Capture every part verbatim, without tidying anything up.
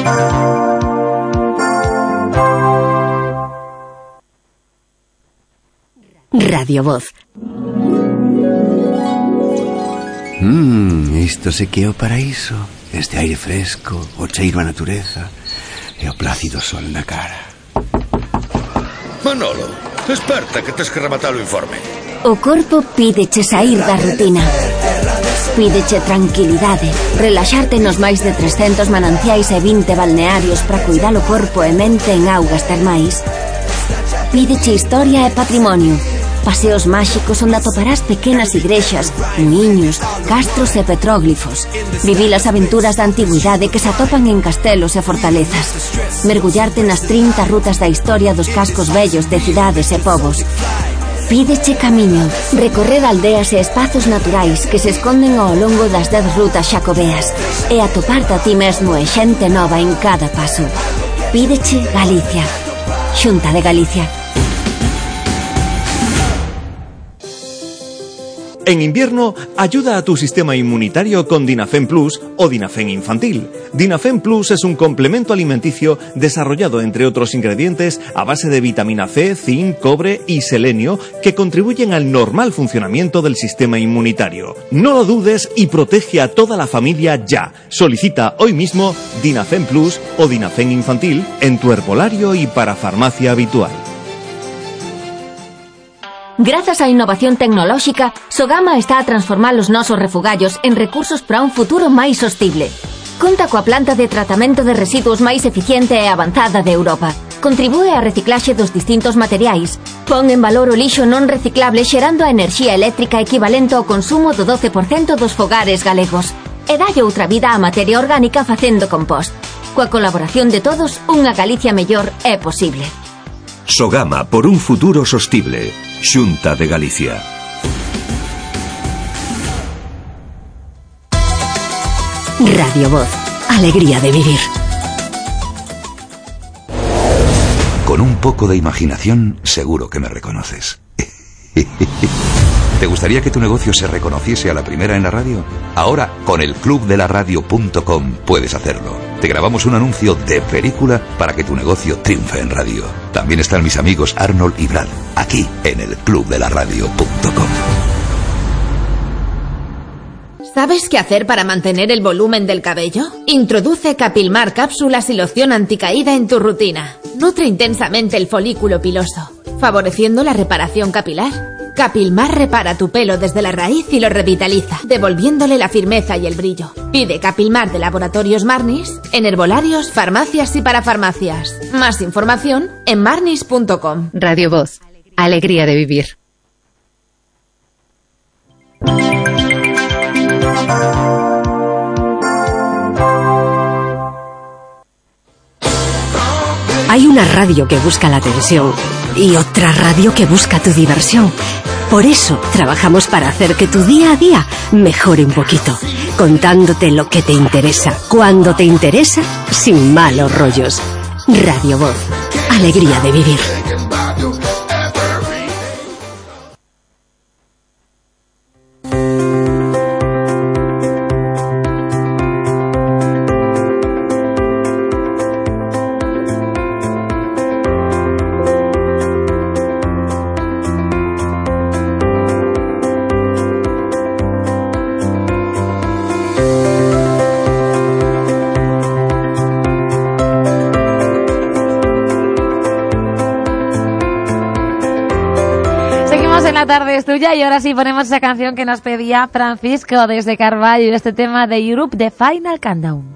Radio Voz. Mmm, isto se que é o paraíso. Este aire fresco, o cheiro a natureza e o plácido sol na cara. Manolo, desperta que tes que rematar o informe. O corpo pídeche sair da rutina. Pídeche tranquilidade, relaxarte nos máis de trescentos mananciais e vinte balnearios para cuidar o corpo e mente en augas termais. Pídeche historia e patrimonio. Paseos máxicos onde atoparás pequenas igrexas, muiños, castros e petróglifos. Vivir as aventuras da antigüidade que se atopan en castelos e fortalezas. Mergullarte nas trinta rutas da historia dos cascos vellos de cidades e povos. Pídeche camiño, recorrer aldeas e espazos naturais que se esconden ao longo das dez rutas xacobeas e atoparte a ti mesmo e xente nova en cada paso. Pídeche Galicia. Xunta de Galicia. En invierno, ayuda a tu sistema inmunitario con Dinafen Plus o Dinafen Infantil. Dinafen Plus es un complemento alimenticio desarrollado, entre otros ingredientes, a base de vitamina C, zinc, cobre y selenio que contribuyen al normal funcionamiento del sistema inmunitario. No lo dudes y protege a toda la familia ya. Solicita hoy mismo Dinafen Plus o Dinafen Infantil en tu herbolario y para farmacia habitual. Grazas á innovación tecnolóxica, Sogama está a transformar os nosos refugallos en recursos para un futuro máis sostible. Conta coa planta de tratamento de residuos máis eficiente e avanzada de Europa. Contribúe á reciclaxe dos distintos materiais. Pon en valor o lixo non reciclable xerando a enerxía eléctrica equivalente ao consumo do doce por cento dos fogares galegos. E dalle outra vida á materia orgánica facendo compost. Coa colaboración de todos, unha Galicia mellor é posible. Sogama por un futuro sostible. Xunta de Galicia. Radio Voz. Alegría de vivir. Con un poco de imaginación, seguro que me reconoces. ¿Te gustaría que tu negocio se reconociese a la primera en la radio? Ahora, con el club de la radio punto com puedes hacerlo. Te grabamos un anuncio de película para que tu negocio triunfe en radio. También están mis amigos Arnold y Brad, aquí en el club de la radio punto com. ¿Sabes qué hacer para mantener el volumen del cabello? Introduce Capilmar cápsulas y loción anticaída en tu rutina. Nutre intensamente el folículo piloso, favoreciendo la reparación capilar. Capilmar repara tu pelo desde la raíz y lo revitaliza, devolviéndole la firmeza y el brillo. Pide Capilmar de Laboratorios Marnis en herbolarios, farmacias y parafarmacias. Más información en marnis punto com. Radio Voz. Alegría de vivir. Hay una radio que busca la atención y otra radio que busca tu diversión. Por eso trabajamos para hacer que tu día a día mejore un poquito, contándote lo que te interesa, cuando te interesa, sin malos rollos. Radio Voz. Alegría de vivir. La tarde es tuya y ahora sí ponemos esa canción que nos pedía Francisco desde Carballo, este tema de Europe, The Final Countdown.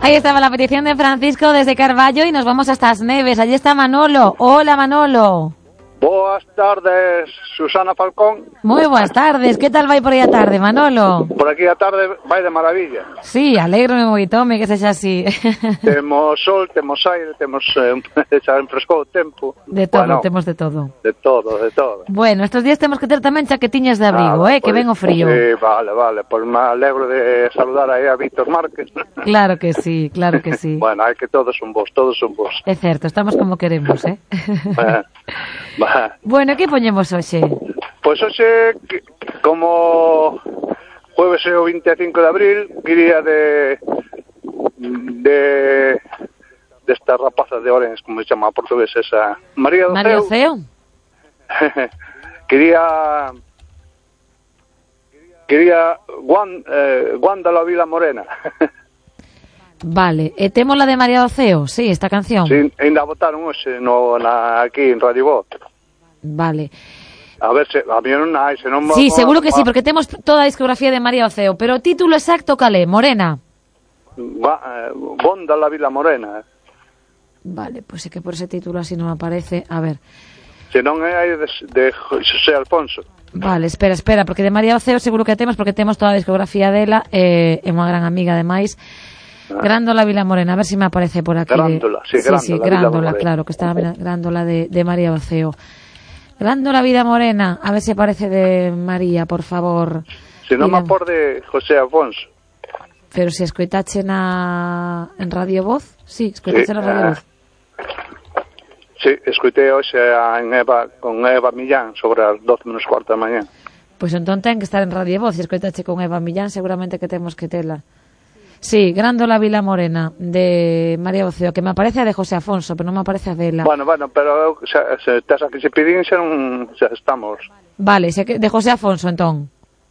Ahí estaba la petición de Francisco desde Carballo y nos vamos hasta As Neves. Allí está Manolo. Hola, Manolo. Boas tardes, Susana Falcón. Moi boas tardes. Que tal vai por aí a tarde, Manolo? Por aquí a tarde vai de maravilla. Sí, alégrome moito, me que sexa así. Temos sol, temos aire, temos eh, xa enfrescou o tempo. De todo, bueno, temos de todo. De todo, de todo. Bueno, estes días temos que ter tamén chaquetiñas de abrigo, Nada, eh, que pues, ven o frío. Sí, vale, vale, pois pues me alegro de saludar aí a Víctor Márquez. Claro que sí, claro que sí. Bueno, hai que todos son vos, todos son vos. É certo, estamos como queremos, eh. Va. Bueno, que poñemos hoxe? Pois hoxe, como jueves é o vinte e cinco de abril, quería de de desta rapaza de Orens, como se chama a portuguesa esa, María do María Ceo. Ceo. quería quería Guan, eh, Guanda la Vila Morena. Vale, e temos la de María do Ceo, sí, esta canción. Sí, ainda votaron hoxe no, na, aquí en Radio Voz. Vale. A ver, se, a mí non hai, se non... Sí, seguro que sí, porque temos toda a discografía de María do Ceo, pero o título exacto cal é? Morena. Va, eh, Guanda la Vila Morena. Vale, pois pues é que por ese título así non aparece. A ver. Se non é aí de, de José Alfonso. Vale, espera, espera, porque de María do Ceo seguro que temos, porque temos toda a discografía dela, eh, é unha gran amiga ademais. Ah. Grándola Vila Morena, a ver se si me aparece por aquí. Grándola, de... sí, sí, Grándola, sí, Grándola, Vila claro, que está Grándola de, de María do Ceo. Grándola Vida Morena, a ver se si aparece de María, por favor. Se non me apor de José Alfonso. Pero se escoitache na en Radio Voz, sí, escoitache sí, na Radio uh... Voz. Sí, escoitei hoxe en Eva, con Eva Millán sobre as doce menos cuarto da mañá. Pois pues entón ten que estar en Radio Voz, se escoitache con Eva Millán, seguramente que temos que tela. Sí, Grándola Vila Morena, de María do Ceo, que me aparece a de José Afonso, pero non me aparece a dela. Bueno, bueno, pero se, se tes a que se pidín, xa non xa estamos. Vale, se, de José Afonso, entón.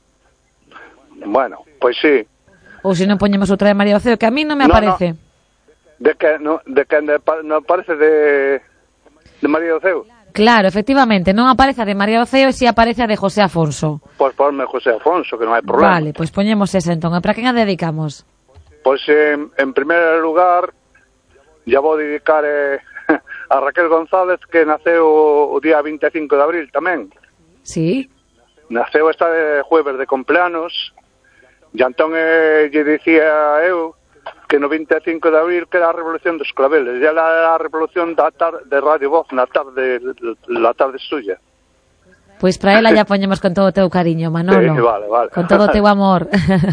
Bueno, pois sí. Ou se non poñemos outra de María do Ceo, que a mí non me aparece. No, no. De que, no, de que non aparece de, de María do Ceo? Claro, efectivamente, non aparece a de María do Ceo e si aparece a de José Afonso. Pois ponme José Afonso, que non hai problema. Vale, pois poñemos esa entón. E para quen a dedicamos? Pois en, en primeiro lugar ya vou dedicar eh, a Raquel González, que naceu o día vinte e cinco de abril tamén. Sí. Naceu esta de jueves de cumpleanos. E entón eh, lle dicía eu que no vinte e cinco de abril que era a Revolución dos Claveles. E era a Revolución da tarde de Radio Voz na tarde, la tarde suya. Pois para ela ya poñemos con todo o teu cariño, Manolo. Sí, vale, vale. Con todo o teu amor.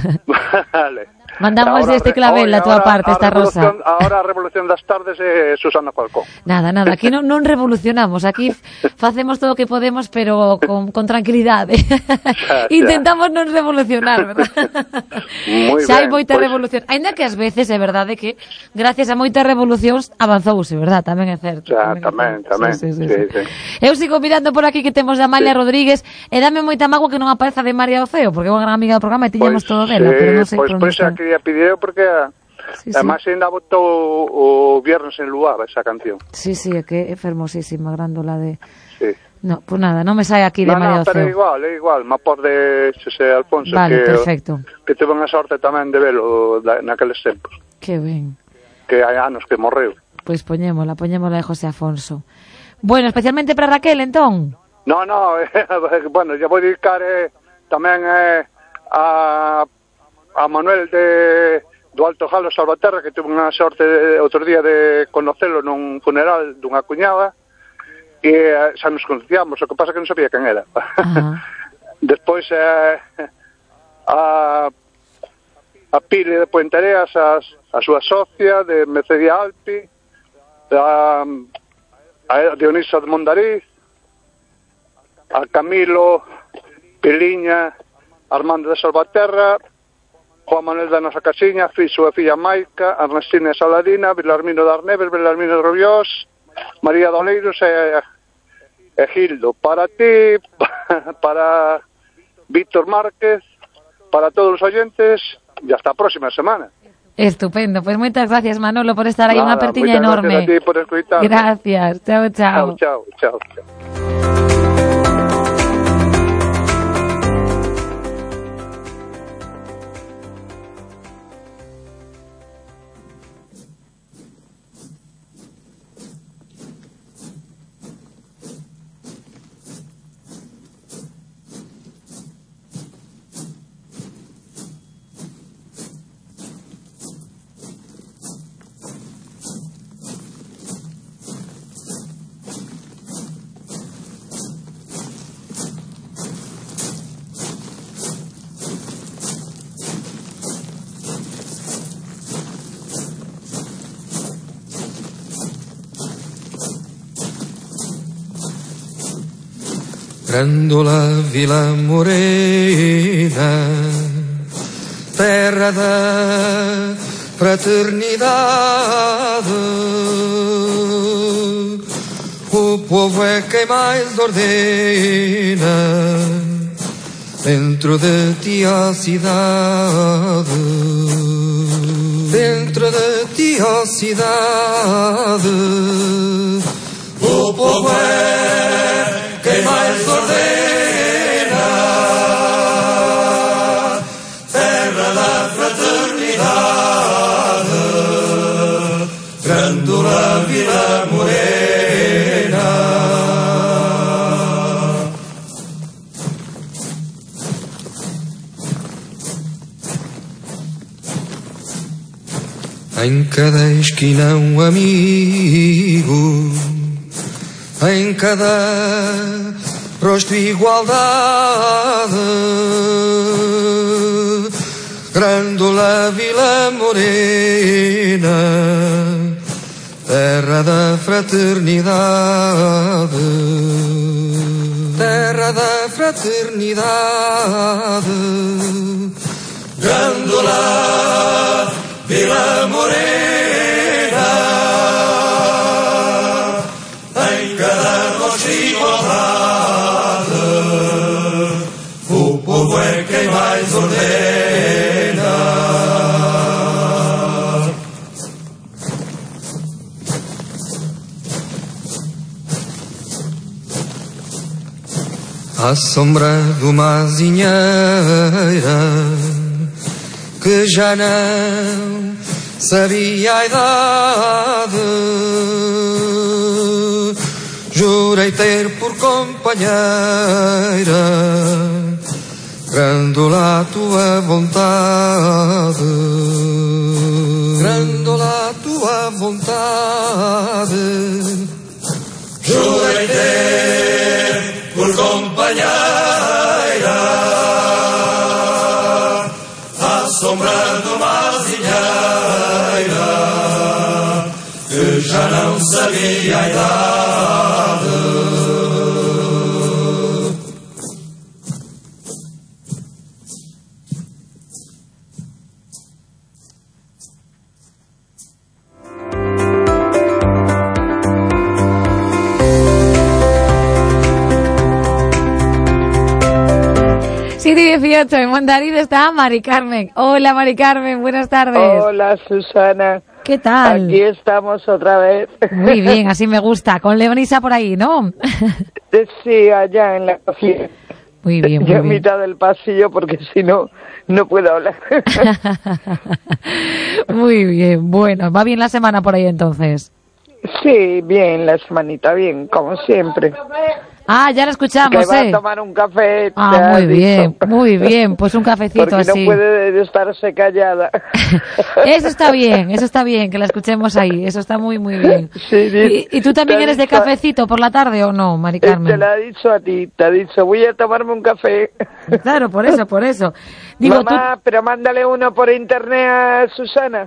Vale. Mandamos ahora, este clavel ahora, a túa parte, a esta rosa. Ahora a Revolución das Tardes é Susana Falcón. Nada, nada, aquí non, non revolucionamos, aquí facemos todo o que podemos, pero con, con tranquilidade. Xa, xa. Intentamos non revolucionar, verdad? Moi xa hai ben, moita pues... revolución. Ainda que ás veces é verdade que gracias a moitas revolucións avanzouse, verdad? Tamén é certo. Xa, tamén, tamén. Sí, sí, sí, sí, sí. sí. Eu sigo mirando por aquí que temos a Amalia sí. Rodríguez e dame moita mágoa que non apareza de María do Ceo, porque é unha gran amiga do programa e tiñamos pues, todo dela, sí, pero non sei pues, por onde está. Pois, quería pedir porque sí, además sí. ainda votou o viernes en Luar esa canción. Sí, sí, é que é fermosísima, Grándola de... Sí. No, pues nada, non me sai aquí de no, María do Ceo. No, pero é igual, é igual, me apor de José Alfonso. Vale, que, perfecto. Que tuve unha sorte tamén de velo da, naqueles tempos. Que ben. Que hai anos que morreu. Pois pues poñémola, poñémola de José Afonso. Bueno, especialmente para Raquel, entón? No, no, eh, bueno, ya vou dedicar eh, tamén eh, a... a Manuel de do Alto Jalo Salvaterra, que tuve unha sorte de, outro día de conocelo nun funeral dunha cuñada e eh, xa nos conocíamos, o que pasa que non sabía quen era. Uh-huh. Despois eh, a a Pili de Puentereas, a, a súa socia de Mecedia Alpi, a, a Dionisa de Mondariz, a Camilo Piliña, Armando de Salvaterra, Juan Manuel da Nosa Casiña, Fixo e filla Maica, Ernestina Saladina, Vilarmino de Arneves, Vilarmino de Rubiós, María Doleiros e, e Gildo. Para ti, para Víctor Márquez, para todos os oyentes, e hasta a próxima semana. Estupendo, pues moitas gracias, Manolo, por estar aí, unha apertiña enorme. Gracias a ti por escutar. Gracias, chao, chao. Chao, chao, chao. Grândola Vila Morena, terra da fraternidade, o povo é quem mais ordena dentro de ti a cidade, dentro de ti a cidade, o povo é quem mais ordena, terra da fraternidade, Grândola Vila Morena. Em cada esquina um amigo, em cada rosto igualdade, Grândola Vila Morena, terra da fraternidade, terra da fraternidade, Grândola Vila Morena, em cada rosto igualdade, o povo é quem mais ordena. À sombra de uma azinheira que já não sabia a idade, jurei ter por companheira Grândola a tua vontade, Grândola a tua vontade, jurei ter por companheira à sombra de uma azinheira que já não sabia a idade. siete dieciocho, en Mondariz está Mari Carmen. Hola Mari Carmen, buenas tardes. Hola Susana. ¿Qué tal? Aquí estamos otra vez. Muy bien, así me gusta. Con Leonisa por ahí, ¿no? Sí, allá en la cocina. Muy bien, muy Yo bien. en mitad del pasillo porque si no, no puedo hablar. Muy bien, bueno, ¿va bien la semana por ahí entonces? Sí, bien, la semanita bien, como siempre. Ah, ya lo escuchamos, que va ¿eh? a tomar un café. Ah, muy bien, muy bien, pues un cafecito porque así. no puede estarse callada. Eso está bien, eso está bien, que la escuchemos ahí, eso está muy, muy bien. Sí, sí. ¿Y, y tú también Te ha eres de dicho- cafecito por la tarde o no, Mari Te Carmen? lo ha dicho a ti, te ha dicho, voy a tomarme un café. Claro, por eso, por eso. Digo, Mamá, pero mándale uno por internet a Susana.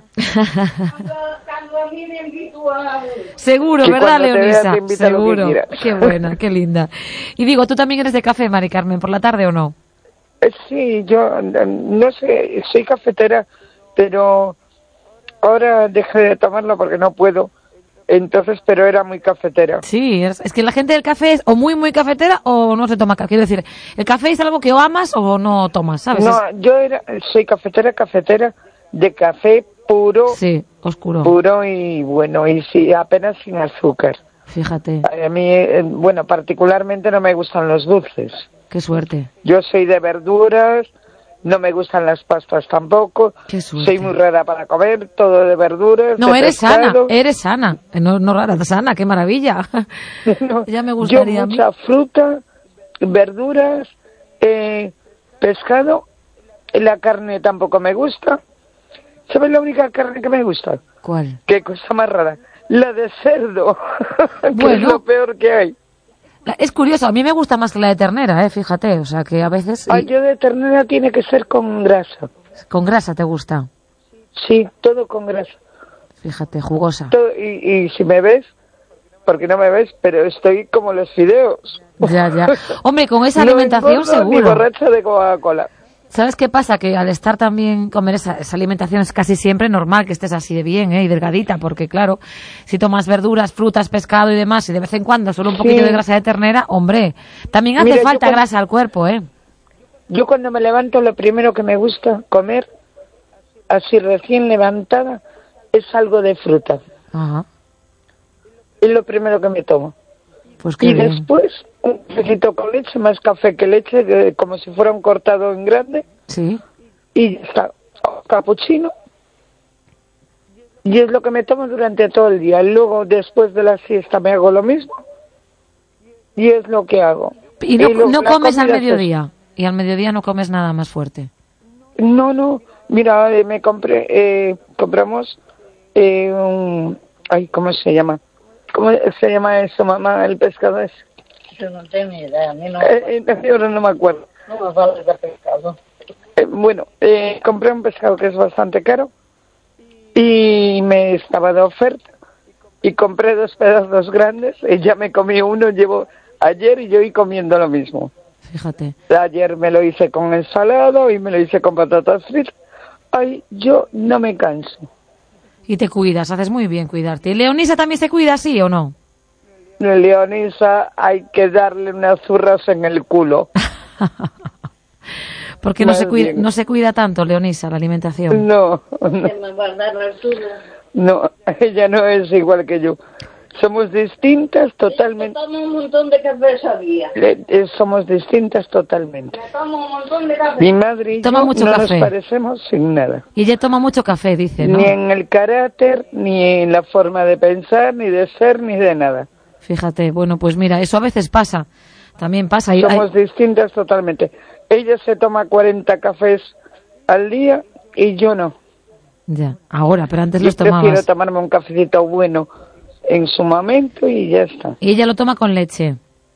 Seguro, Que ¿verdad, cuando te vea Leonisa? te invita a lo que Seguro. quiera. Qué buena, qué linda. Y digo, ¿tú también eres de café, Mari Carmen, por la tarde o no? Eh, Sí, yo eh, no sé, soy cafetera, pero ahora dejé de tomarlo porque no puedo. Entonces, pero era muy cafetera. Sí, es, es que la gente del café es o muy, muy cafetera o no se toma café. Quiero decir, el café es algo que o amas o no tomas, ¿sabes? No, yo era, soy cafetera, cafetera de café puro, Sí, oscuro. puro y bueno, y sí, apenas sin azúcar. Fíjate, A mí, eh, bueno, particularmente no me gustan los dulces. qué suerte. Yo soy de verduras, no me gustan las pastas tampoco. Qué suerte. Soy muy rara para comer, todo de verduras. No, de eres sana, pescado. eres sana. Eh, No, no rara, sana, qué maravilla. No, Ya me yo gustaría a mí. mucha fruta, verduras, eh, pescado, la carne tampoco me gusta. ¿Sabes la única carne que me gusta? ¿Cuál? Qué cosa más rara. La de cerdo, que es Bueno. lo peor que hay. La- Es curioso, a mí me gusta más que la de ternera, eh, fíjate, o sea que a veces Ay, y- yo de ternera tiene que ser con grasa. con grasa te gusta, Sí, todo con grasa. fíjate, jugosa. Todo- y, y si me ves, porque no me ves, pero estoy como los fideos. Ya, ya. Hombre, con esa no alimentación engordo seguro. Ni borracha de Coca-Cola. ¿Sabes qué pasa? Que al estar también, comer esa, esa alimentación es casi siempre normal que estés así de bien, ¿eh? Y delgadita, porque claro, si tomas verduras, frutas, pescado y demás, y de vez en cuando solo un poquito Sí. de grasa de ternera, hombre, también hace Mira, yo falta cuando- grasa al cuerpo, ¿eh? Yo cuando me levanto, lo primero que me gusta comer, así recién levantada, es algo de fruta. Ajá. Es lo primero que me tomo. Pues qué Y bien. después, un cafecito con leche, más café que leche, de- como si fuera un cortado en grande. Sí. Y ya está, capuchino. Y es lo que me tomo durante todo el día. Luego, después de la siesta, me hago lo mismo. Y es lo que hago. Y no, luego no la comes al comida es- mediodía. Y al mediodía no comes nada más fuerte. No, no. Mira, eh, me compré, eh, compramos eh, un... Ay, ¿cómo se llama? ¿Cómo se llama eso, mamá, el pescado ese? Yo no tengo ni idea, a mí no, Eh, eh, ahora no me acuerdo. no me vale de pescado. Eh, bueno, eh, compré un pescado que es bastante caro y me estaba de oferta y compré dos pedazos grandes y ya me comí uno, llevo ayer y yo iba comiendo lo mismo. Fíjate. Ayer me lo hice con ensalada y me lo hice con patatas fritas. Ay, yo no me canso. Y te cuidas, haces muy bien cuidarte. ¿Y Leonisa también se cuida así o no? Leonisa, hay que darle unas zurras en el culo. Porque no Más se, cuida, bien. no se cuida tanto, Leonisa, la alimentación. No, no, Me va a dar la altura. no, ella no es igual que yo. Somos distintas totalmente. Me tomo un montón de café ese día. Eh, eh, somos distintas totalmente. Me tomo un montón de café. Mi madre y Toma yo mucho no café. nos parecemos sin nada. Y ella toma mucho café, dice, ¿no? Ni en el carácter, ni en la forma de pensar, ni de ser, ni de nada. Fíjate, bueno, pues mira, eso a veces pasa. También pasa. Hay- Somos hay- distintas totalmente. Ella se toma cuarenta cafés al día y yo no. Ya, ahora, pero antes Yo los prefiero tomabas. tomarme un cafecito bueno en su momento y ya está. Y ella lo toma con leche.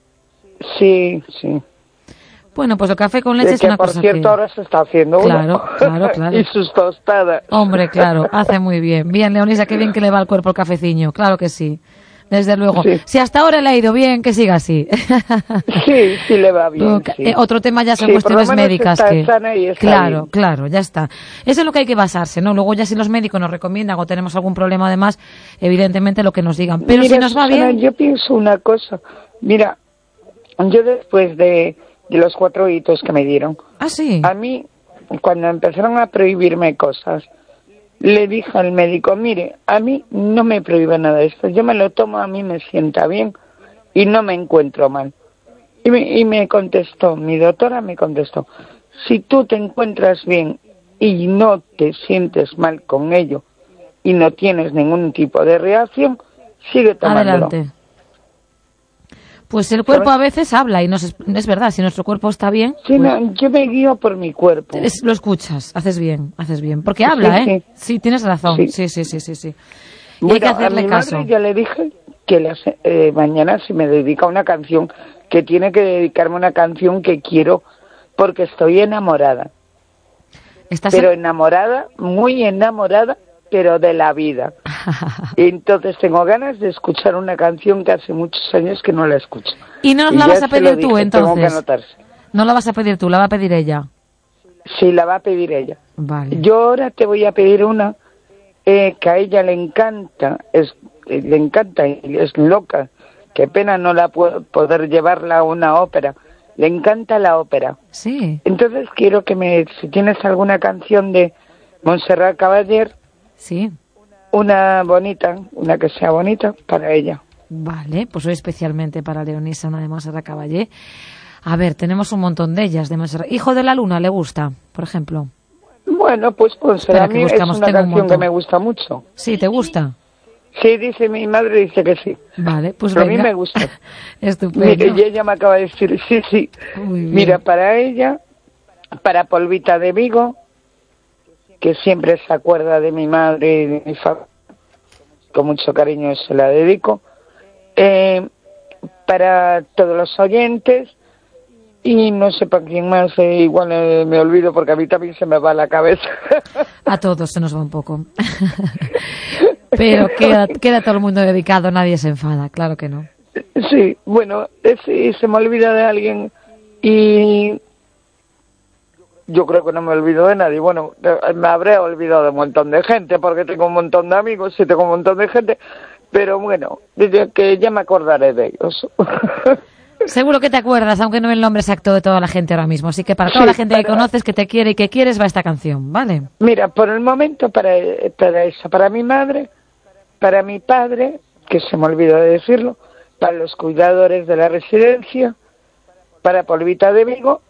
Sí, sí. Bueno, pues el café con leche De es que, una por cosa cierto, que... ahora se está haciendo uno. Claro, claro, claro. Y sus tostadas. Hombre, claro, hace muy bien. Bien, Leonisa, qué bien que le va al cuerpo el cafeciño. Claro que sí. Desde luego. Sí. Si hasta ahora le ha ido bien, que siga así. Sí, sí le va bien. Luego, sí. eh, otro tema ya son Sí, por lo cuestiones menos médicas. está que sana y está Claro, bien. claro, ya está. Eso es lo que hay que basarse, ¿no? Luego ya si los médicos nos recomiendan o tenemos algún problema además, evidentemente lo que nos digan. Pero Mira, si nos va Susana, bien... yo pienso una cosa. Mira, yo después de, de los cuatro hitos que me dieron, Ah, sí. a mí, cuando empezaron a prohibirme cosas, le dije al médico, mire, a mí no me prohíbe nada de esto, yo me lo tomo, a mí me sienta bien y no me encuentro mal. Y me, y me contestó, mi doctora me contestó, si tú te encuentras bien y no te sientes mal con ello y no tienes ningún tipo de reacción, sigue tomándolo. Adelante. Pues el cuerpo a veces habla y nos, es, es verdad, si nuestro cuerpo está bien, Sí, pues, no, yo me guío por mi cuerpo. es- lo escuchas, haces bien, haces bien. Porque Sí, habla, sí. ¿eh? Sí, tienes razón. Sí. Sí, sí, sí, sí, sí. Y hay Bueno, que hacerle a mi caso. madre ya le dije que le hace- eh, mañana si me dedica una canción, que tiene que dedicarme una canción que quiero porque estoy enamorada. ¿Estás Pero en- enamorada, muy enamorada, pero de la vida. Y entonces tengo ganas de escuchar una canción que hace muchos años que no la escucho. Y no nos Y la ya vas a se lo pedir tú, dije, tengo que entonces. anotarse. No la vas a pedir tú, la va a pedir ella. Sí, la va a pedir ella. Vale. Yo ahora te voy a pedir una eh, que a ella le encanta, es, eh, le encanta y es loca. Qué pena no la puedo poder llevarla a una ópera. Le encanta la ópera. Sí. Entonces quiero que me, si tienes alguna canción de Montserrat Caballé, Sí. una bonita, una que sea bonita para ella. Vale, pues hoy especialmente para Leonisa, una de Montserrat Caballé. A ver, tenemos un montón de ellas de Montserrat. Hijo de la Luna, ¿le gusta, por ejemplo? Bueno, pues pues Espera, a que mí es buscamos, una tengo un canción que montón. me gusta mucho. Sí, ¿te gusta? Sí, dice mi madre, dice que sí. Vale, pues Pero a venga. mí me gusta. Estupendo. Mire, y ella me acaba de decir, sí, sí. Muy bien. Mira, para ella, para Polvita de Vigo, que siempre se acuerda de mi madre y de mi familia, con mucho cariño se la dedico. Eh, para todos los oyentes, y no sé para quién más, eh, igual eh, me olvido porque a mí también se me va la cabeza. A todos se nos va un poco. Pero queda, queda todo el mundo dedicado, nadie se enfada, claro que no. Sí, bueno, si se me olvida de alguien y yo creo que no me olvido de nadie. Bueno, me habré olvidado de un montón de gente porque tengo un montón de amigos y tengo un montón de gente, pero bueno, desde que ya me acordaré de ellos. Seguro que te acuerdas, aunque no el nombre exacto de toda la gente ahora mismo. Así que para toda sí, la gente para... que conoces, que te quiere y que quieres, va esta canción, ¿vale? Mira, por el momento para, para eso, para mi madre, para mi padre, que se me olvidó de decirlo, para los cuidadores de la residencia, para Polvita de Vigo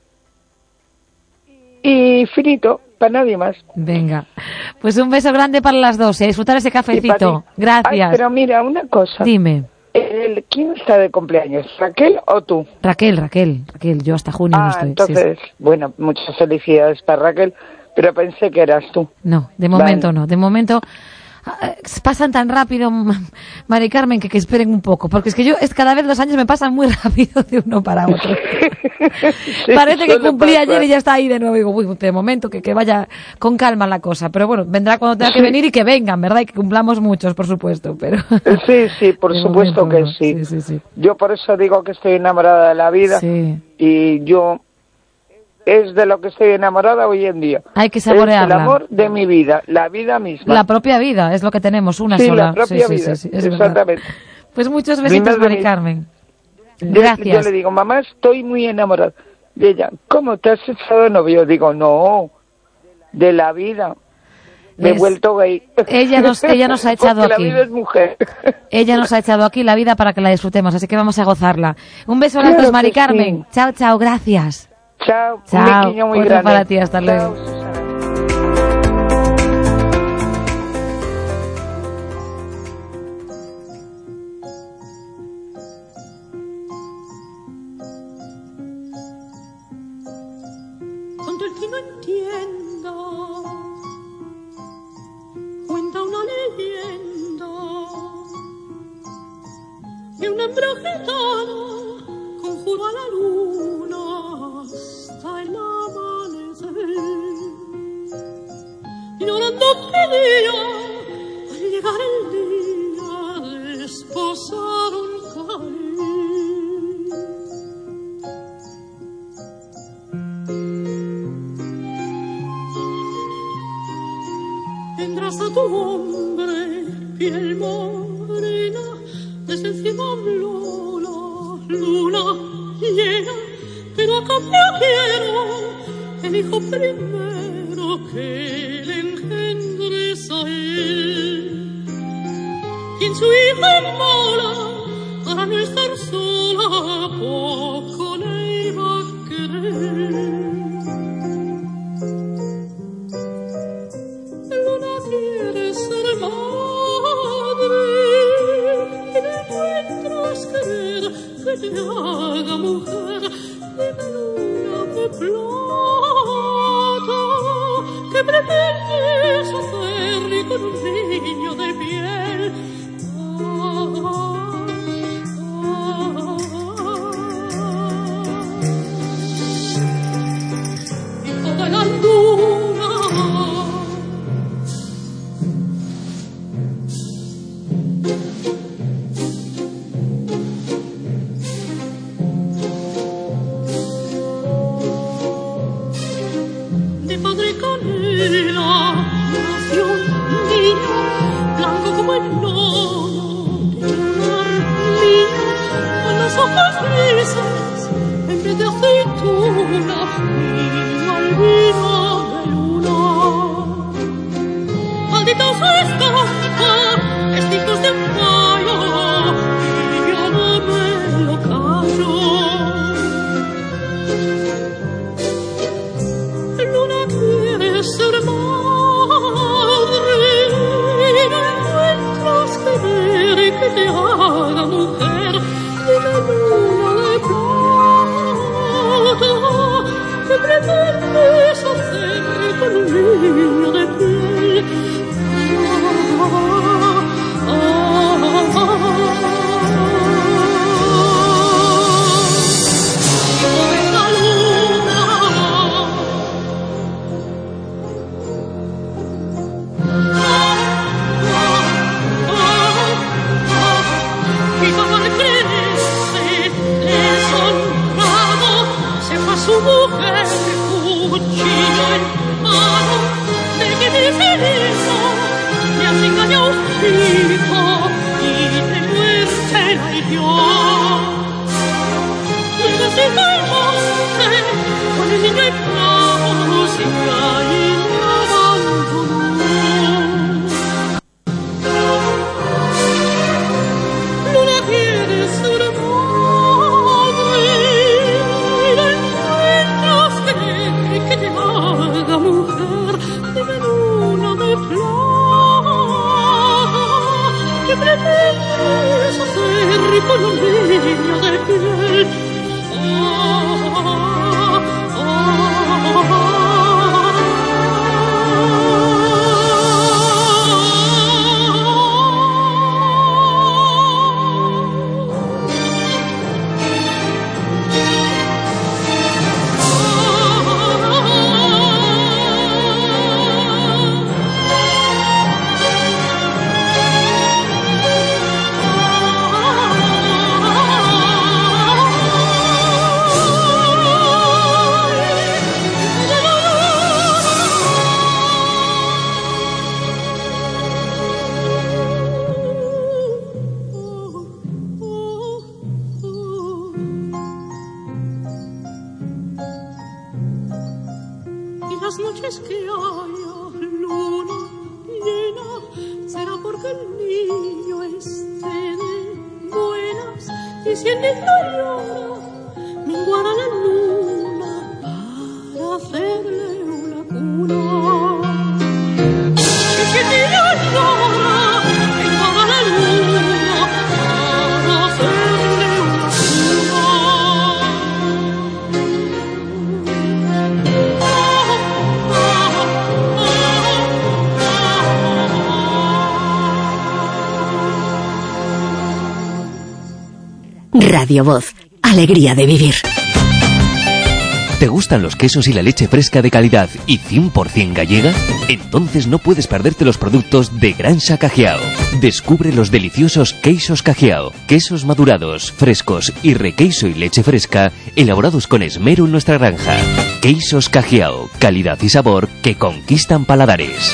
y finito, para nadie más. Venga, pues un beso grande para las dos, ¿eh? Disfrutar ese cafecito. Gracias. Ay, pero mira, una cosa. Dime. El, ¿Quién está de cumpleaños? ¿Raquel o tú? Raquel, Raquel, Raquel, yo hasta junio ah, no estoy. entonces, sí, sí. Bueno, muchas felicidades para Raquel, pero pensé que eras tú. No, de momento vale. no, de momento pasan tan rápido, Mari Carmen, que, que esperen un poco, porque es que yo, es cada vez los años me pasan muy rápido de uno para otro. Sí, parece que cumplí pasa. ayer y ya está ahí de nuevo, digo, uy, de momento que, que vaya con calma la cosa, pero bueno, vendrá cuando tenga sí. que venir y que vengan, ¿verdad? Y que cumplamos muchos, por supuesto, pero... Sí, sí, por supuesto momento, que sí. Sí, sí, sí. Yo por eso digo que estoy enamorada de la vida sí. y yo... es de lo que estoy enamorada hoy en día. Hay que saborearla. Es el amor de mi vida, la vida misma. La propia vida, es lo que tenemos, una sí, sola. La propia sí, vida, sí, sí, sí, exactamente. Verdad. Pues muchos besitos, Mari Carmen. Gracias. Yo, yo le digo, mamá, estoy muy enamorada. Y ella, ¿cómo te has echado de novio? Digo, no, de la vida. Me he vuelto gay. Ella nos, ella nos ha echado Porque aquí. La vida es mujer. Ella nos ha echado aquí la vida para que la disfrutemos, así que vamos a gozarla. Un beso a claro Mari Carmen. Sí. Chao, chao, gracias. Chao, chao. Un niño muy Otro grande. para ti, hasta luego. Chao. Cuando el que no entienda cuenta una leyenda de un hembra gitana conjuro a la luna hasta el amanecer. Llorando pedía al llegar el día desposaron caer. Tendrás a tu hombre piel morena desde el cielo habló la luna llena, pero a cambio quiero el hijo primero que le engendres a él. Quien su hijo mola para no estar sola, poco le iba a querer. Luna quiere ser madre y no encuentras querer que te haga mujer. Dime luna de plata, ¿qué pretendes hacer con un niño de piel? Ah, ah, ah. Hijo de la luna, de padre canela nació un niño blanco como el lodo de una armilla, con los ojos grises en vez de aceituna vino al vino de luna. Maldita su estampa, testigos de fallo, y yo no me lo callo. Luna quiere ser madre y no encuentras querer que te haga mujer. Dime luna de plata, ¿qué pretendes hacer con un niño de piel? Ah, ah, ah, ah. Hijo de la luna, mi padre cree Radio Voz, alegría de vivir. ¿Te gustan los quesos y la leche fresca de calidad y cien por ciento gallega? Entonces no puedes perderte los productos de Granja Cajiao. Descubre los deliciosos queixos Cajiao, quesos madurados, frescos y requeiso y leche fresca, elaborados con esmero en nuestra granja. Queixos Cajiao, calidad y sabor que conquistan paladares.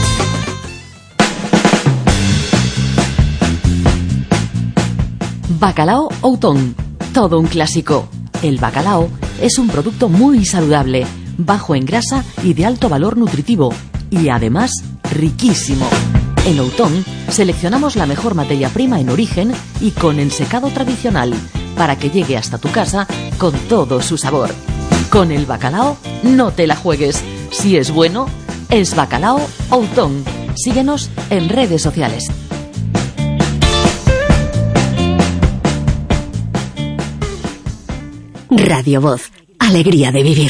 Bacalao Outón, todo un clásico. El bacalao es un producto muy saludable, bajo en grasa y de alto valor nutritivo, y además riquísimo. En Outón seleccionamos la mejor materia prima en origen y con ensecado tradicional, para que llegue hasta tu casa con todo su sabor. Con el bacalao no te la juegues. Si es bueno, es Bacalao Outón. Síguenos en redes sociales. Radio Voz, alegría de vivir.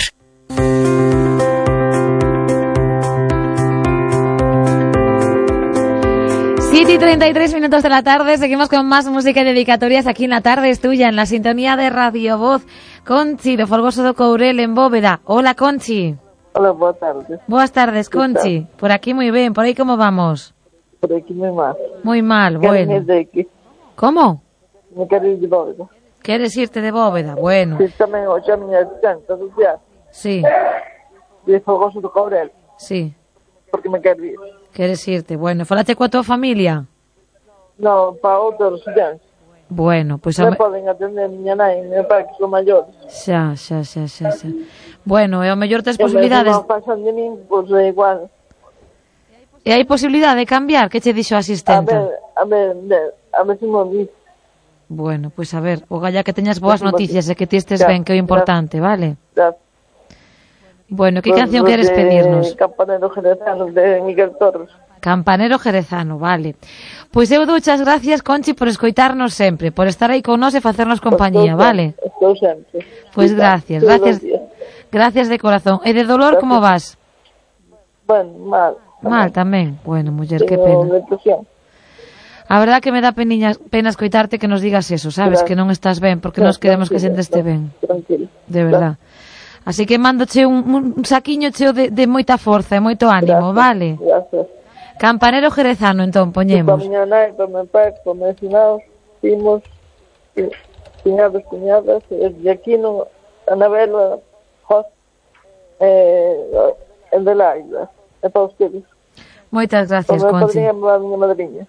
siete y treinta y tres minutos de la tarde, seguimos con más música y dedicatorias aquí en La Tarde es Tuya, en la sintonía de Radio Voz. Conchi, de Folgoso do Courel, en Bóveda. Hola, Conchi. Hola, buenas tardes. Buenas tardes, Conchi. Por aquí muy bien, ¿por ahí cómo vamos? Por aquí muy mal. Muy mal, bueno. ¿Cómo? Me quiero ir de Bóveda. ¿Quieres irte de Bóveda? Bueno. Sí, también hoy a mi asistente social. Sí. De Folgoso do Courel. Sí. Porque me quiero ir. Queres irte? Bueno, falaste coa tua familia? No, para outros residentes. Bueno, pois... Non a... poden atender a miña nai e meu pai, que son maiores. Xa, xa, xa, xa, xa. Bueno, e ao mellor tes E posibilidades... E me pasan de min, pois é igual. E hai posibilidade de cambiar? Que che dixo a asistente? A ver, a ver, a ver se mo diz. Bueno, pois a ver, o galla que teñas boas Pues, noticias e que ti estes ya, ben, que é o importante, ya, vale? Ya. Bueno, que Los, canción los queres de pedirnos? Campanero Jerezano, de Miguel Torres. Campanero Jerezano, vale. Pois eu dou as gracias, Conchi, por escoitarnos sempre, por estar aí con nós e facernos compañía, Estou vale? sempre, Estou sempre. Pois gracias, gracias. Gracias de corazón. E de dolor, como vas? Bueno, mal. Mal tamén. Bueno, muller, que Tengo pena. depresión. A verdad que me dá peniña, pena escoitarte que nos digas eso, sabes? Gracias. Que non estás ben, porque nos queremos que xente este ben. Tranquilo. De verdad. Así que mándoche un, un saquiño cheo de, de moita forza e moito ánimo, Gracias. vale? Gracias. Campanero Jerezano, entón, Para poñemos. miña nai, para meu pai, para meus finados, primos, cuñados, cuñadas, de Aquino, Anabela, Jos, eh, Adelaida, e para os teus. Moitas gracias, Para o meu Conchi. padrinho e para a miña madriña.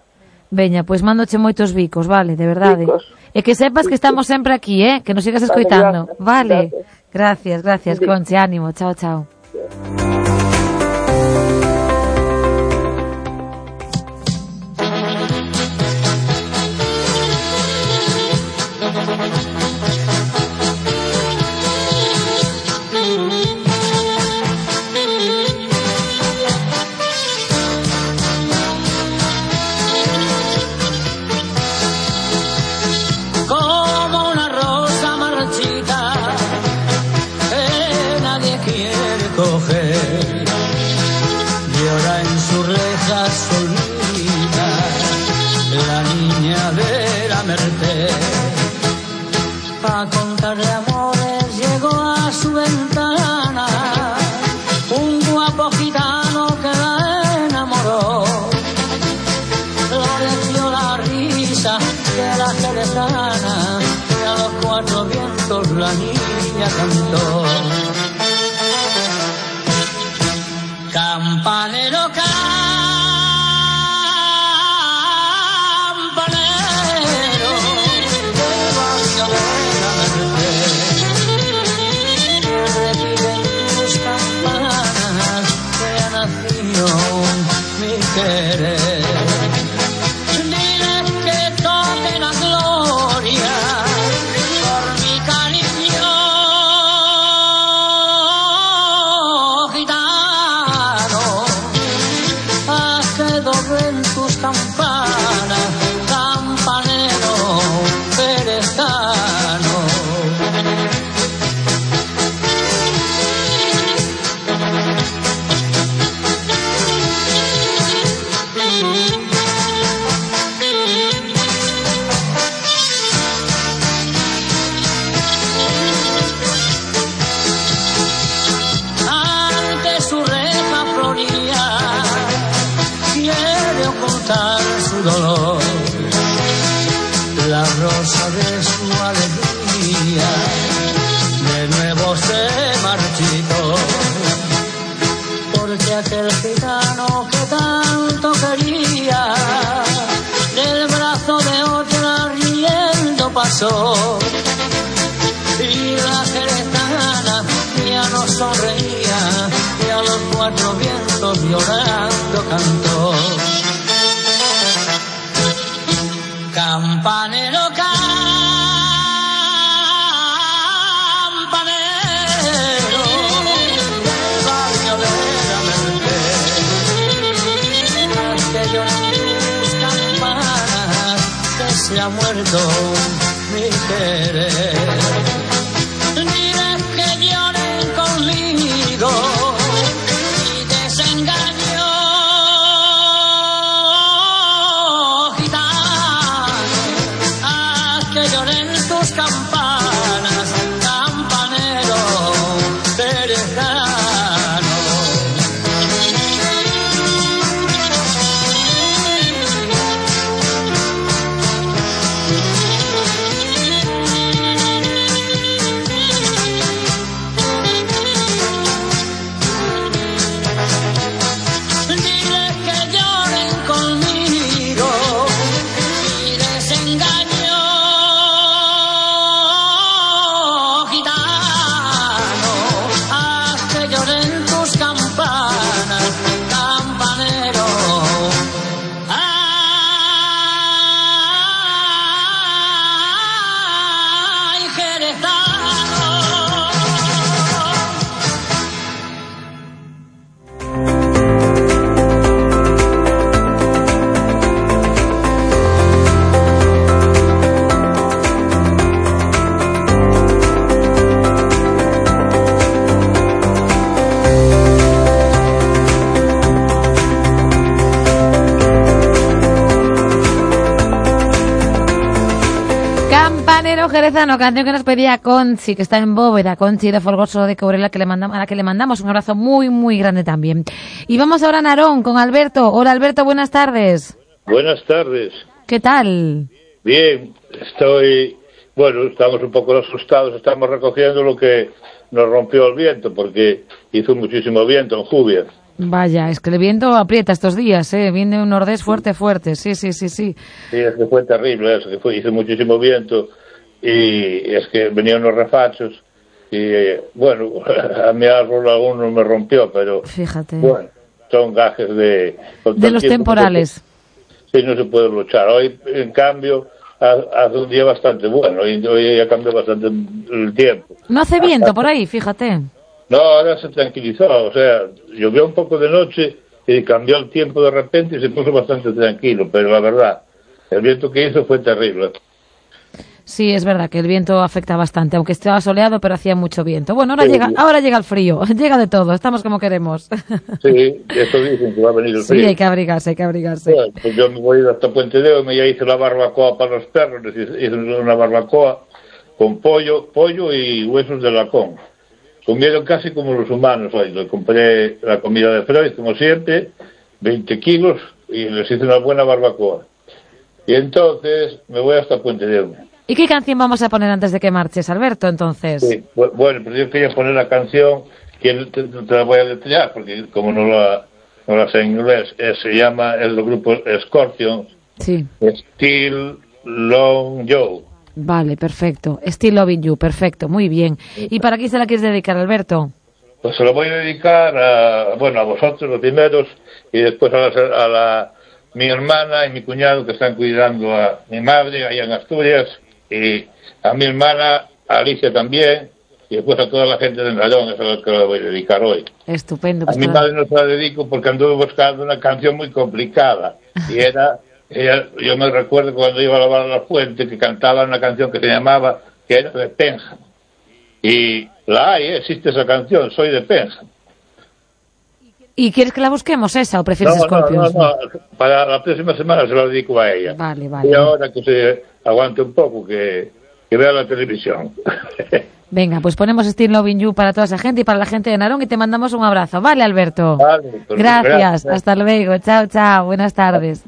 Veña, pois pues mándoche moitos bicos, vale, de verdade. Bicos. E que sepas que estamos sempre aquí, eh, que nos sigas escoitando. Vale, gracias, gracias, gracias Conchi, ánimo, chao, chao. A contarle amores llegó a su ventana un guapo gitano que la enamoró. Floreció la risa de la jerezana y a los cuatro vientos la niña cantó. Campanero, querer. Dile que toque la gloria por mi cariño gitano. Haz que doblen tus campanas, campanero perezano. Dolor, la rosa de su alegría de nuevo se marchitó, porque aquel gitano que tanto quería del brazo de otra riendo pasó, y la jerezana ya no sonreía y a los cuatro vientos llorando cantó. Campanero, campanero del barrio de la Merced, que lloran tus campanas, que se ha muerto mi querer. Dile que lloren conmigo y desengaño. Campanas, campanero perezano. Dile que lloren conmigo y desengaño. Campanero jerezano, canción que nos pedía Conchi, que está en Bóveda, Conchi de Folgoso de Cobrela, que le mandamos, a la que le mandamos un abrazo muy, muy grande también. Y vamos ahora a Narón con Alberto. Hola Alberto, buenas tardes. Buenas tardes. ¿Qué tal? Bien, estoy... Bueno, estamos un poco asustados, estamos recogiendo lo que nos rompió el viento, porque hizo muchísimo viento en Jubia. Vaya, es que el viento aprieta estos días, ¿eh? Viene un nordés fuerte, fuerte, sí, sí, sí, sí. Sí, es que fue terrible eso, que fue, hizo muchísimo viento y es que venían los refachos y, bueno, a mi árbol alguno me rompió, pero... Fíjate. Bueno, son gajes de... De los temporales. Sí, no se puede luchar. Hoy, en cambio, hace un día bastante bueno, hoy, hoy ha cambiado bastante el tiempo. No hace viento por ahí, fíjate. No, ahora se tranquilizó, o sea, llovió un poco de noche y cambió el tiempo de repente y se puso bastante tranquilo, pero la verdad, el viento que hizo fue terrible. Sí, es verdad que el viento afecta bastante, aunque estaba soleado, pero hacía mucho viento. Bueno, ahora Sí. llega ahora llega el frío, llega de todo, estamos como queremos. Sí, eso dicen que va a venir el Sí, frío. hay que abrigarse, hay que abrigarse. Bueno, pues yo me voy a ir hasta Puente de Ome, ya hice la barbacoa para los perros, les hice hice una barbacoa con pollo, pollo y huesos de lacón. Comieron casi como los humanos hoy. Le compré la comida de Freud, como siempre, veinte kilos, y les hice una buena barbacoa. Y entonces me voy hasta Puente de Ome. ¿Y qué canción vamos a poner antes de que marches, Alberto, entonces? Sí, bu- bueno, pero yo quería poner la canción, que te, te la voy a detallar, porque como no la, no la sé en inglés, eh, se llama el grupo Scorpions, Sí. Still Long Joe. Vale, perfecto. Still Loving You, perfecto, muy bien. ¿Y para quién se la quieres dedicar, Alberto? Pues se lo voy a dedicar a, bueno, a vosotros los primeros y después a, la, a la, mi hermana y mi cuñado que están cuidando a mi madre allá en Asturias y a mi hermana, a Alicia también y después a toda la gente de Narón, eso es lo que le voy a dedicar hoy. Estupendo. A Pues mi toda- madre no se la dedico porque anduve buscando una canción muy complicada y era, ella, yo me recuerdo cuando iba a lavar la fuente que cantaba una canción que se llamaba, que era de Pénjamo. Y la hay, ¿eh? Existe esa canción, Soy de Pénjamo. ¿Y quieres que la busquemos esa o prefieres No, no, Scorpions? no, no, para la próxima semana se la dedico a ella. Vale, vale. Y ahora que se aguante un poco, que, que vea la televisión. Venga, pues ponemos Still Loving You para toda esa gente y para la gente de Narón y te mandamos un abrazo. Vale, Alberto. Vale, pues, Gracias. gracias. Hasta luego. Chao, chao. Buenas tardes.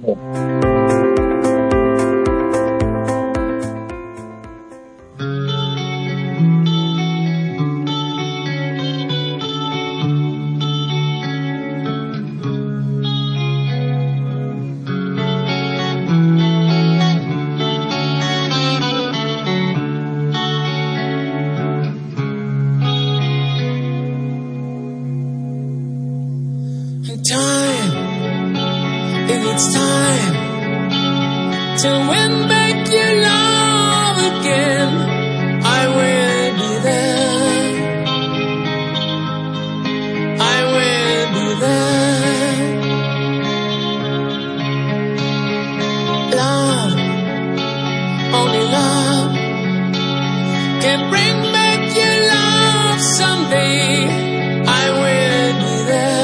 Time, if it's time to win back your love again, I will be there. I will be there. Love, only love can bring back your love someday. I will be there.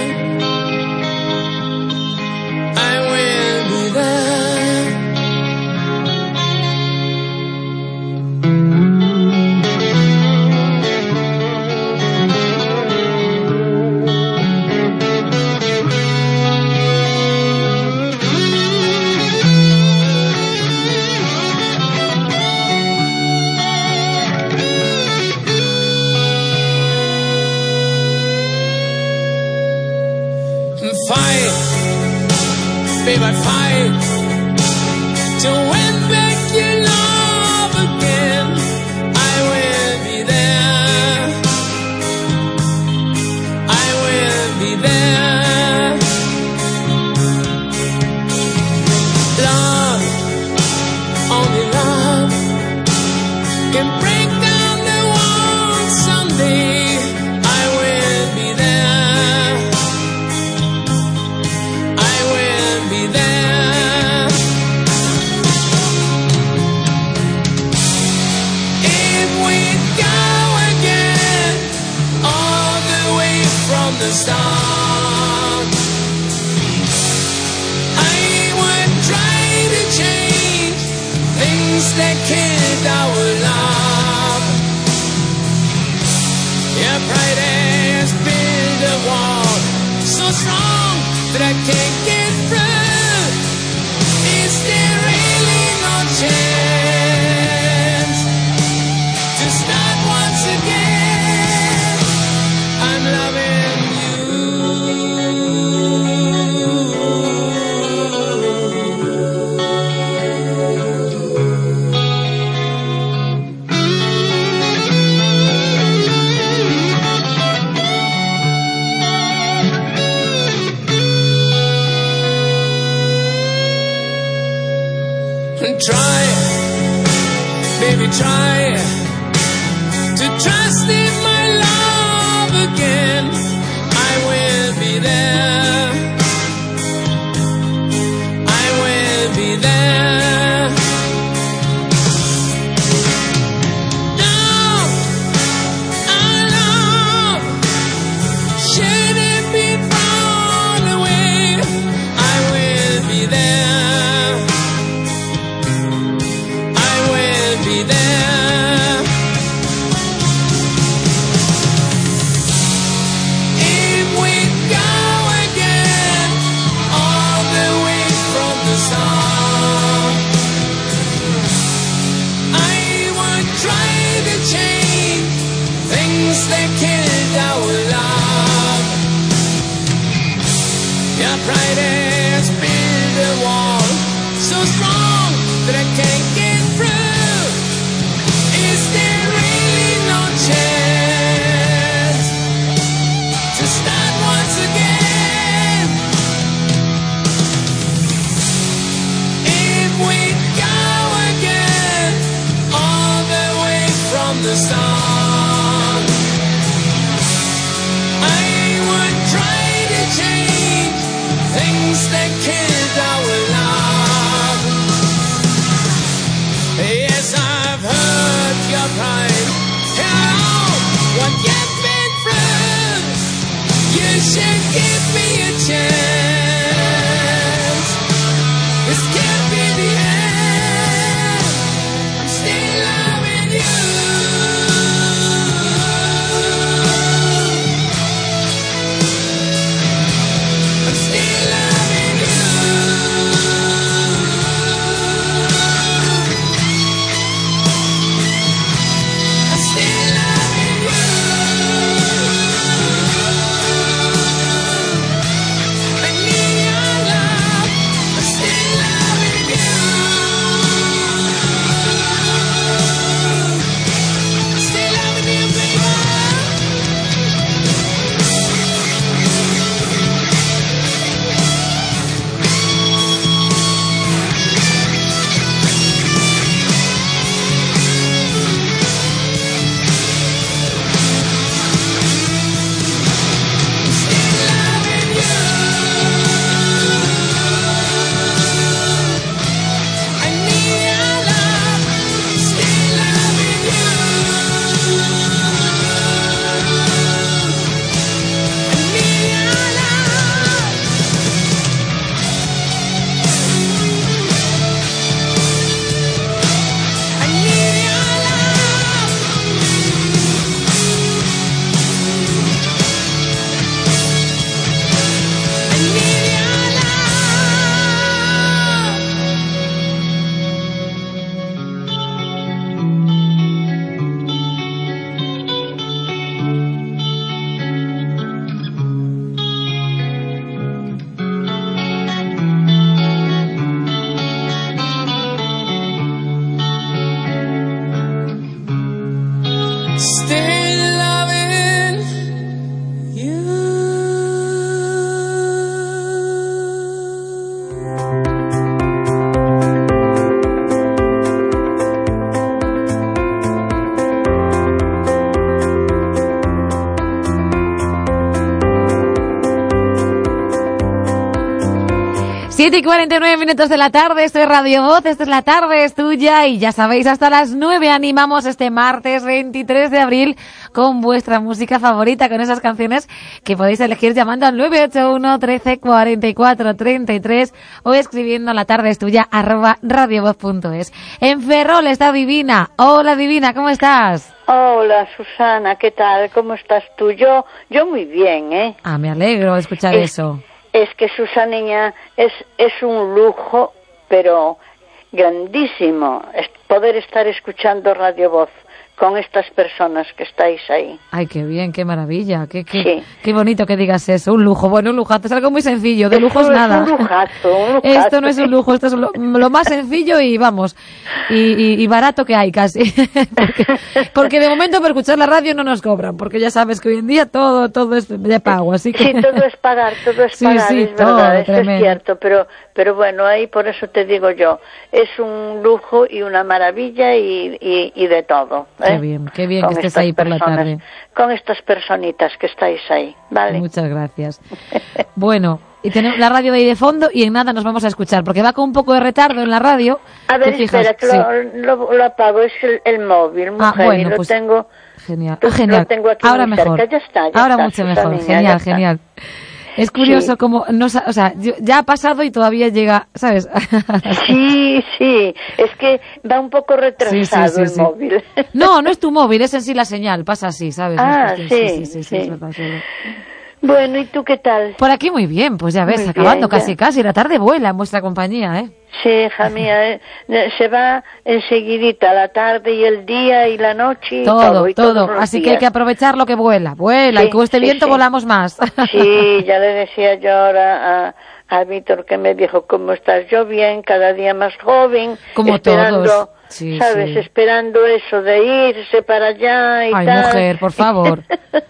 I will be there. Fight, baby, fight to win back your love again. I will be there. I will be there. Love, only love can break down the walls someday. I will be there. I will be there. If we go again, all the way from the start, I would try to change things that killed our love. Your pride has built a wall so strong that I can't get through. Is there really no chance to start once again? I'm loving you. you try to trust in my love again, I will be there. I will be there. No, our love, should it be thrown away, I will be there. I will be there. If we go again all the way from the start, I won't try to change things that killed our love. Your pride has built a wall so strong that I can't get through. Is there really no chance to start once again? If we go again all the way from the start, I would try to change things that killed our love. Yes, I've heard your pride. Hello, what you've been through. You should give me a chance. This can't be the end. I'm still loving you. I'm still loving you. I'm still loving you. I need your love. I'm still loving you. Still loving you, baby. I need your love. Still loving you. I need your love. I need your love. I need your love. Still loving you. siete y cuarenta y nueve minutos de la tarde, esto es Radio Voz, esta es la tarde, es tuya y ya sabéis, hasta las nueve animamos este martes veintitrés de abril con vuestra música favorita, con esas canciones que podéis elegir llamando al nueve ocho uno, trece, cuarenta y cuatro, treinta y tres o escribiendo la tarde es tuya arroba radiovoz punto es. En Ferrol está Divina. Hola Divina, ¿cómo estás? Hola Susana, ¿qué tal? ¿Cómo estás tú? Yo, yo muy bien, ¿eh? Ah, me alegro de escuchar Es- eso. Es que Susaniña es, es un lujo, pero grandísimo, es poder estar escuchando Radio Voz con estas personas que estáis ahí. Ay, qué bien, qué maravilla, qué, qué, Sí. qué bonito que digas eso, un lujo. Bueno, un lujazo, es algo muy sencillo, de Esto lujos es nada. un lujazo, un lujazo. Esto no es un lujo, esto es lo, lo más sencillo y vamos, y, y, y barato que hay casi. porque, porque de momento por escuchar la radio no nos cobran, porque ya sabes que hoy en día todo todo es de pago, así que... Sí, todo es pagar, todo es Sí, pagar, sí, es todo, verdad, esto tremendo. es cierto, pero pero bueno, ahí por eso te digo yo, es un lujo y una maravilla y, y, y de todo. ¿eh? Qué bien, qué bien Con que estés estas ahí por la personas, tarde. Con estas personitas que estáis ahí, ¿vale? Muchas gracias. Bueno, y tenemos la radio de ahí de fondo y en nada nos vamos a escuchar, porque va con un poco de retardo en la radio. A ver, ¿Te fijas? espera, que Sí. lo, lo, lo apago, es el, el móvil, mujer, Ah, bueno, y lo pues, tengo... Genial, lo- ah, genial. lo tengo aquí Ahora muy mejor. cerca. Ya está, ya Ahora está, mucho mejor. Susanina, ya Genial, está. genial. Es curioso Sí. como, no, sa- o sea, yo- ya ha pasado y todavía llega, ¿sabes? Sí, sí, es que va un poco retrasado Sí, sí, sí, el sí. móvil. No, no es tu móvil, es en sí la señal, pasa así, ¿sabes? No es Ah, cuestión- sí, sí, sí, sí, sí. es verdad, es verdad. Bueno, ¿y tú qué tal? Por aquí muy bien, pues ya ves, Muy acabando bien, ya. casi casi, la tarde vuela en vuestra compañía, ¿eh? Sí, hija mía, eh, se va enseguidita la tarde y el día y la noche y todo. Todo, y todos todo, los así que hay días. que aprovechar lo que vuela, vuela, Sí, y con este sí, viento sí. volamos más. Sí, ya le decía yo ahora a, a Víctor que me dijo, ¿cómo estás? Yo bien, cada día más joven, Como esperando, todos. Sí, ¿sabes? sí. Esperando eso de irse para allá y Ay, tal. mujer, por favor.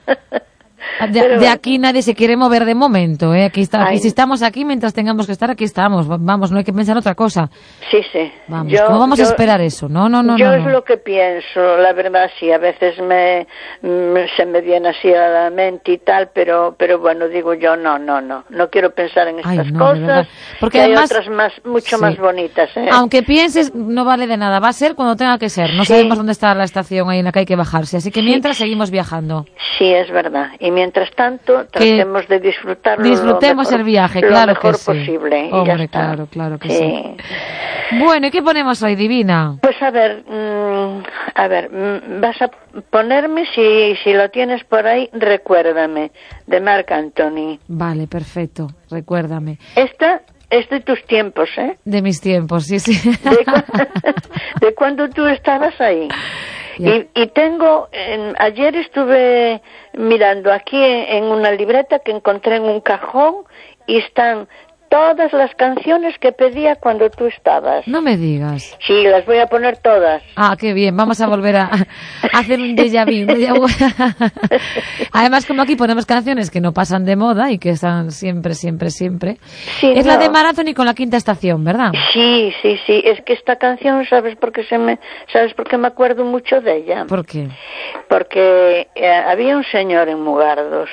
De, Pero de bueno. aquí nadie se quiere mover de momento, ¿eh? Aquí está, Ay. y si estamos aquí, mientras tengamos que estar, aquí estamos. Va- Vamos, no hay que pensar otra cosa. Sí, sí. Vamos, Yo- ¿cómo vamos a yo- esperar eso? No, no, no, yo no. es no. lo que pienso, la verdad sí, a veces me, me- se me viene así a la mente y tal, pero pero bueno, digo yo, no, no, no, no quiero pensar en Ay, estas no, de verdad. cosas, Porque que además- hay otras más, mucho Sí. más bonitas, ¿eh? Aunque pienses, no vale de nada. Va a ser cuando tenga que ser. No Sí. sabemos dónde está la estación ahí en la que hay que bajarse. Así que Sí. mientras seguimos viajando. Sí, es verdad. Y mientras tanto, tratemos de disfrutarlo Disfrutemos lo mejor, el viaje, lo claro mejor que sí. posible. y ya Hombre, está. claro, claro que Sí. sí. Bueno, ¿y qué ponemos hoy, Divina? Pues a ver, mm, a ver, mm, vas a ponerme, si, si lo tienes por ahí, Recuérdame, de Marc Anthony. Vale, perfecto. Recuérdame. Esta es de tus tiempos, ¿eh? De mis tiempos, sí, sí. De, cu- de cuando tú estabas ahí. Y, y tengo, en- ayer estuve mirando aquí en, en una libreta que encontré en un cajón y están todas las canciones que pedía cuando tú estabas. No me digas. Sí, las voy a poner todas. Ah, qué bien. Vamos a volver a, a hacer un déjà vu. un déjà vu. Además, como aquí ponemos canciones que no pasan de moda y que están siempre, siempre, siempre. Sí, es la no. de Marathon con la quinta estación, ¿verdad? Sí, sí, sí. Es que esta canción, ¿sabes por qué se me, sabes por qué me acuerdo mucho de ella? ¿Por qué? Porque eh, había un señor en Mugardos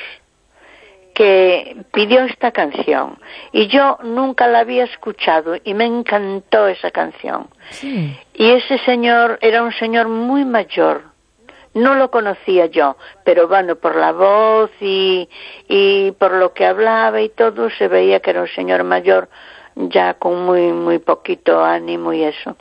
que pidió esta canción y yo nunca la había escuchado y me encantó esa canción. Sí. Y ese señor era un señor muy mayor. No lo conocía yo, pero bueno, por la voz y, y por lo que hablaba y todo, se veía que era un señor mayor, ya con muy, muy poquito ánimo y eso.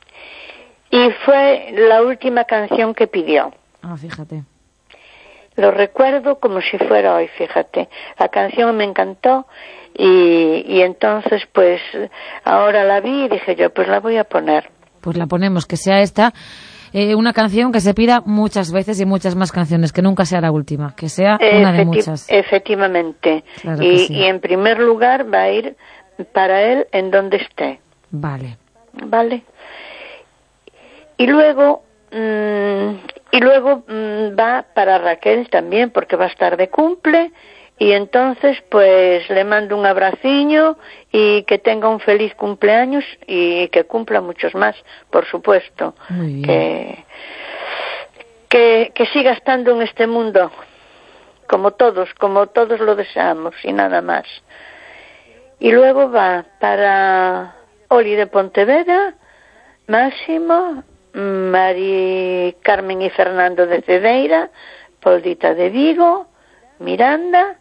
Y fue la última canción que pidió. Ah, fíjate. Lo recuerdo como si fuera hoy, fíjate. La canción me encantó y, y entonces pues ahora la vi y dije yo, pues la voy a poner. Pues la ponemos, que sea esta eh, una canción que se pida muchas veces y muchas más canciones, que nunca sea la última, que sea una de Efecti- muchas. Efectivamente. Claro que y, sí. y en primer lugar va a ir para él en donde esté. Vale. ¿Vale? Y luego, mmm, y luego mmm, va para Raquel también, porque va a estar de cumple, y entonces pues le mando un abraciño y que tenga un feliz cumpleaños y que cumpla muchos más, por supuesto. Muy bien. Que, que, que siga estando en este mundo, como todos, como todos lo deseamos, y nada más. Y luego va para Oli de Pontevedra, Máximo, Mari Carmen y Fernando de Cedeira, Poldita de Vigo, Miranda,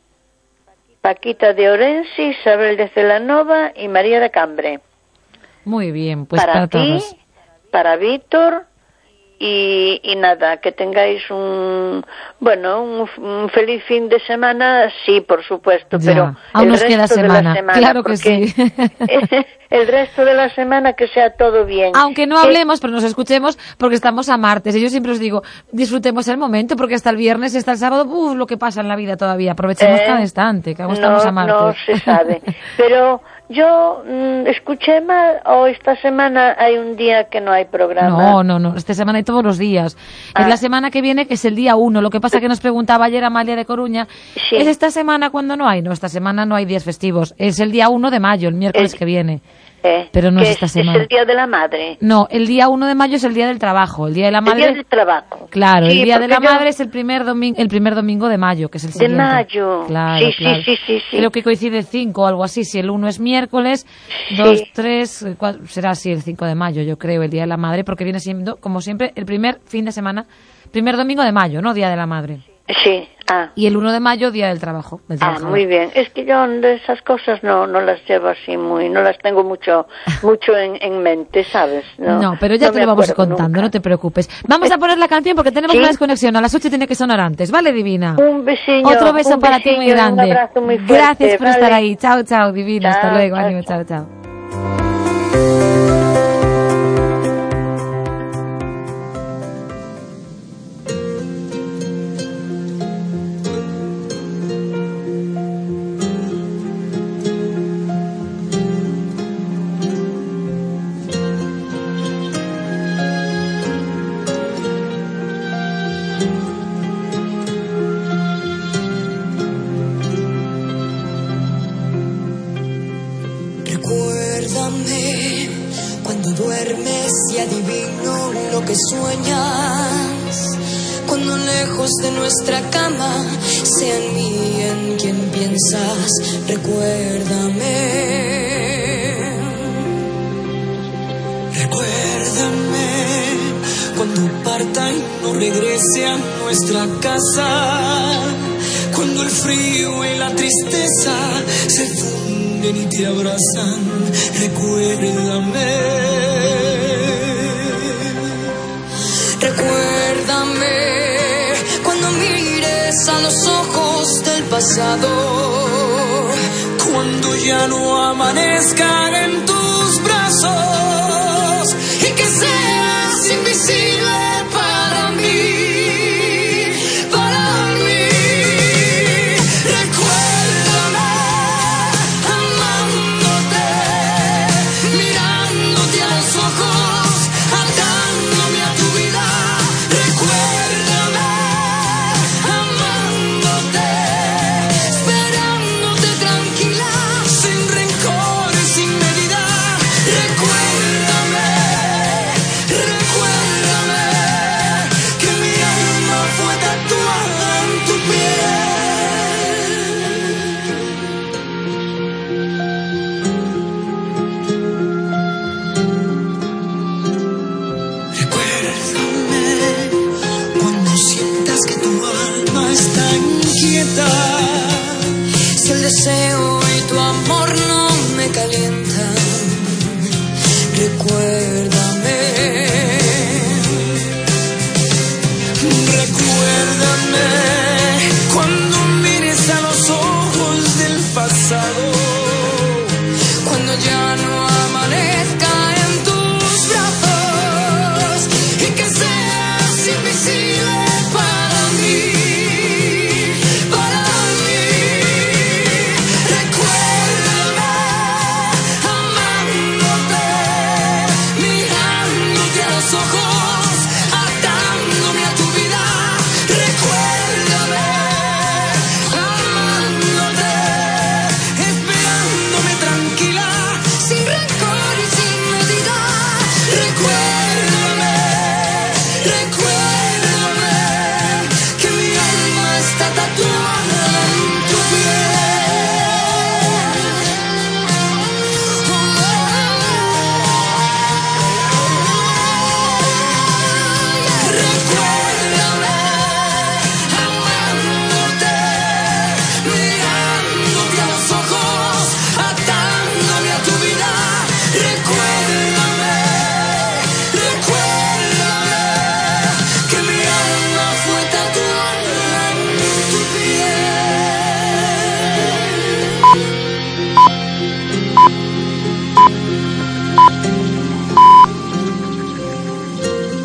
Paquita de Orense, Isabel de Celanova y María de Cambre. Muy bien, pues para para ti, todos. para Víctor y, y nada, que tengáis un, bueno, un, un feliz fin de semana, sí, por supuesto, Ya, pero aún el nos queda resto de la semana, semana, claro que porque sí. el resto de la semana que sea todo bien. Aunque no Que- hablemos, pero nos escuchemos, porque estamos a martes. Y yo siempre os digo, disfrutemos el momento, porque hasta el viernes y hasta el sábado, uff, lo que pasa en la vida todavía. Aprovechemos Eh, cada instante, que aún no, estamos a martes. no se sabe. Pero yo mm, escuché mal, o esta semana hay un día que no hay programa. No, no, no. Esta semana hay todos los días. Ah. Es la semana que viene, que es el día uno. Lo que pasa que nos preguntaba ayer Amalia de Coruña, Sí. ¿es esta semana cuando no hay? No, esta semana no hay días festivos. Es el día uno de mayo, el miércoles El- que viene. Eh, Pero no que es esta es, semana. Es el Día de la Madre. No, el día uno de mayo es el día del trabajo. El día de la El madre. Día del Trabajo. Claro, Sí, el día de la porque yo- madre es el primer domingo, el primer domingo de mayo, que es el De siguiente. mayo. Claro, Sí, sí, claro. sí, sí, sí. Creo que coincide cinco o algo así. Si el uno es miércoles, Sí. dos, tres, eh, cuatro, será así el cinco de mayo, yo creo, el día de la madre, porque viene siendo, como siempre, el primer fin de semana, primer domingo de mayo, ¿no? Día de la madre. Sí, ah. Y el uno de mayo, día del trabajo. Del Ah, trabajador. muy bien. Es que yo de esas cosas no no las llevo así muy, no las tengo mucho mucho en, en mente, ¿sabes? No, No, pero ya no te me lo vamos acuerdo contando, nunca. no te preocupes. Vamos a poner la canción porque tenemos ¿Sí? una desconexión. A las ocho tiene que sonar antes, ¿vale, Divina? Un besillo. Otro beso un para ti muy besillo y grande. Un abrazo muy fuerte. Gracias por estar ¿vale? ahí. Chao, chao, Divina. Hasta Chao, luego. chao, Ánimo, chao, chao. Recuérdame cuando duermes y adivino lo que sueñas. Cuando lejos de nuestra cama sea en mí en quien piensas. Recuérdame. Recuérdame cuando parta y no regrese a nuestra casa. Cuando el frío y la tristeza se funden y te abrazan, recuérdame. Recuérdame cuando mires a los ojos del pasado, cuando ya no amanezcan en tus brazos y que seas invisible para mí. Si el deseo y tu amor no me calientan, recuérdame. Recuérdame